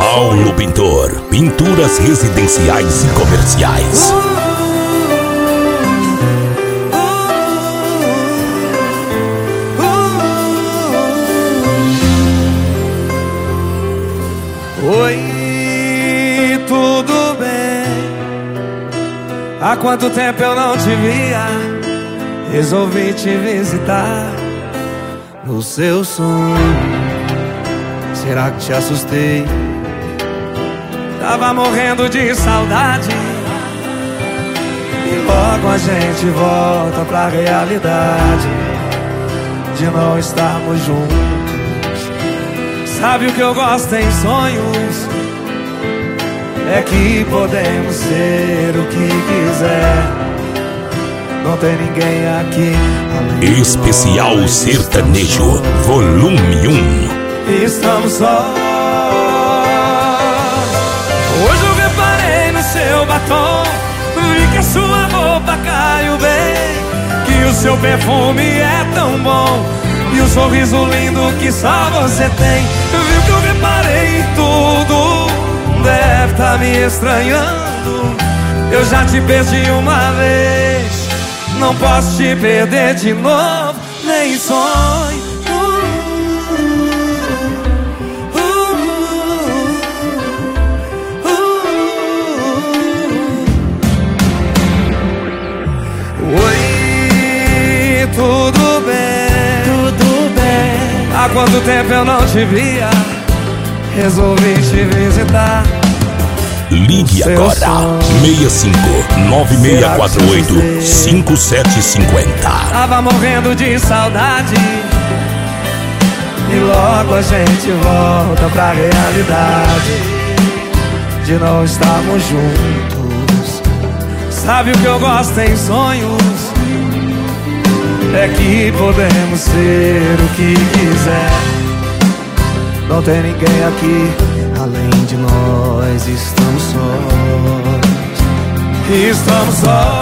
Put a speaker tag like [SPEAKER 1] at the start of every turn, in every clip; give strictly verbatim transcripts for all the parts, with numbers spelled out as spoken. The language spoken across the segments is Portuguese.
[SPEAKER 1] Paulo Pintor, pinturas residenciais e comerciais.
[SPEAKER 2] Oi, tudo bem? Há quanto tempo eu não te via? Resolvi te visitar no seu sonho. Será que te assustei? Tava morrendo de saudade. E logo a gente volta pra realidade de não estarmos juntos. Sabe o que eu gosto em sonhos? É que podemos ser o que quiser. Não tem ninguém aqui além
[SPEAKER 1] Especial
[SPEAKER 2] nós.
[SPEAKER 1] Sertanejo, volume um.
[SPEAKER 2] Estamos sós. Hoje eu reparei no seu batom, vi que a sua roupa caiu bem, que o seu perfume é tão bom e um sorriso lindo que só você tem. Viu que eu reparei em tudo, deve tá me estranhando. Eu já te perdi uma vez, não posso te perder de novo, nem sonho. Oi, tudo bem? Tudo bem. Há quanto tempo eu não te via? Resolvi te visitar.
[SPEAKER 1] Ligue agora, seis cinco nove seis quatro oito cinco sete cinco zero.
[SPEAKER 2] Tava morrendo de saudade. E logo a gente volta pra realidade de não estarmos juntos. Sabe o que eu gosto em sonhos? É que podemos ser o que quiser. Não tem ninguém aqui além de nós. Estamos sós. Estamos sós.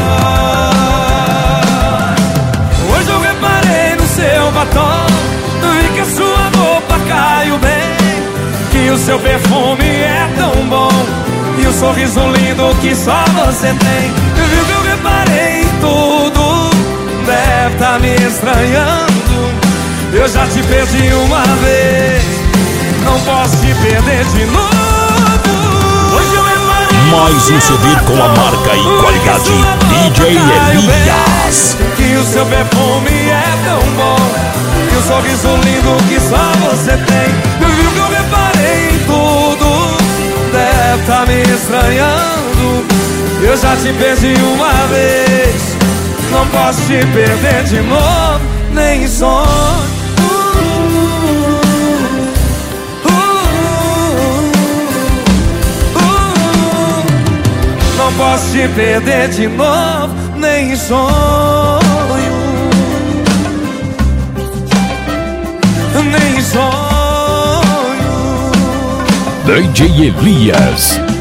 [SPEAKER 2] Hoje eu reparei no seu batom, vi que a sua roupa caiu bem, que o seu perfume é tão bom e um sorriso lindo que só você tem. Viu que eu reparei em tudo, deve tá me estranhando. Eu já te perdi uma vez, não posso te perder de novo. Hoje eu reparei
[SPEAKER 1] mais um C D com a marca e qualidade D J Elias.
[SPEAKER 2] Que o seu perfume é tão bom e um sorriso lindo que só você tem. Viu que eu reparei em tudo, deve tá me estranhando. Eu já te perdi uma vez, não posso te perder de novo, nem em sonho. Não posso te perder de novo, nem em sonho. Nem em sonho.
[SPEAKER 1] D J Elias.